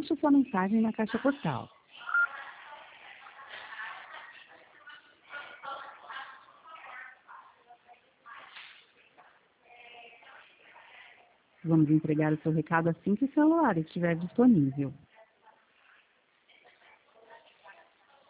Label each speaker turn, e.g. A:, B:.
A: deixe sua mensagem na caixa postal. Vamos entregar o seu recado assim que o celular estiver disponível.